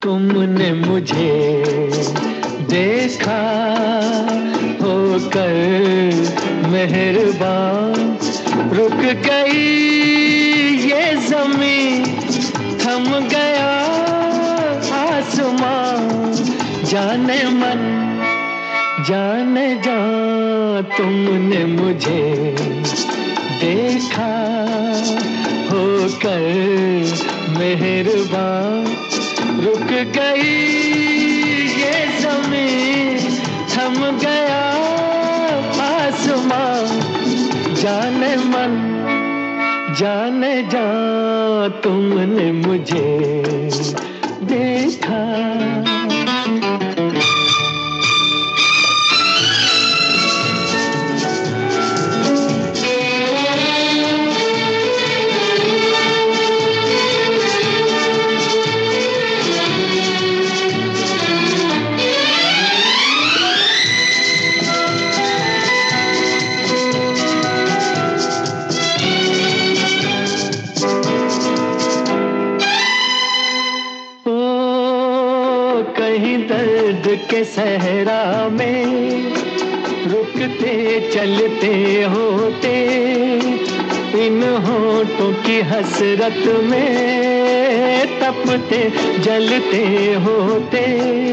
तुमने मुझे देखा होकर मेहरबान, रुक गई ये ज़मीं, थम गया आसमां। जाने मन जाने जा, तुमने मुझे देखा होकर मेहरबान, रुक गई ये ज़मीं, थम गया आसमां। जाने मन जाने जा, तुमने मुझे देखा। कहीं दर्द के सहरा में रुकते चलते होते, इन होठों की हसरत में तपते जलते होते।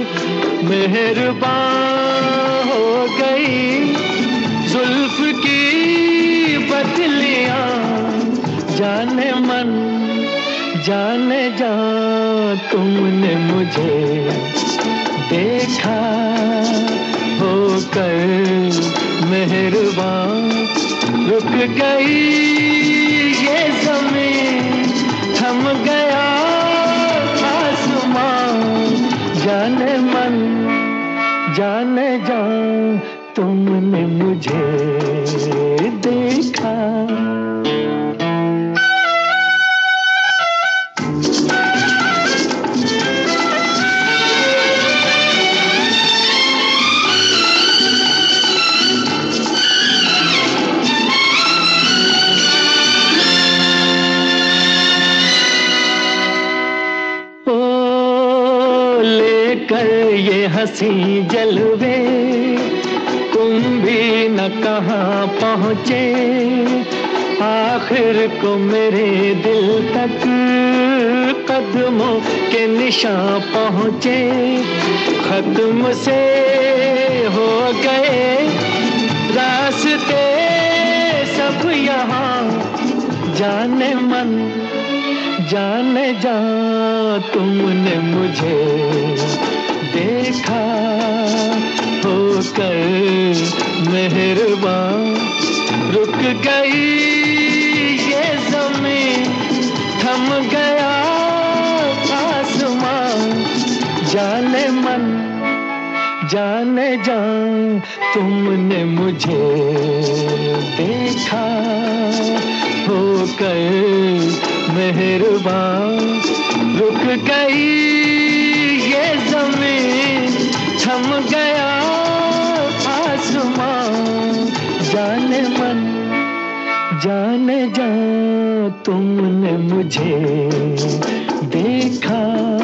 मेहरबान हो गई जुल्फ की बदलियां, जाने मन जाने जा, तुमने मुझे देखा होकर मेहरबान, रुक गई ये ज़मीं, थम गया आसमां। जाने मन जाने जा, तुमने मुझे देखा। लेकर ये हंसी जलवे, तुम भी न कहाँ पहुँचे, आखिर को मेरे दिल तक कदमों के निशान पहुँचे। खत्म से हो गए रास्ते सब यहाँ, जाने मन जाने जा, तुमने मुझे देखा होकर मेहरबान, रुक गई ये ज़मीं, थम गया आसमां। जाने मन जाने जा, तुमने मुझे देखा होकर मेहरबान, रुक गई ये ज़मीं, थम गया आसमां। जाने मन जाने जा, तुमने मुझे देखा।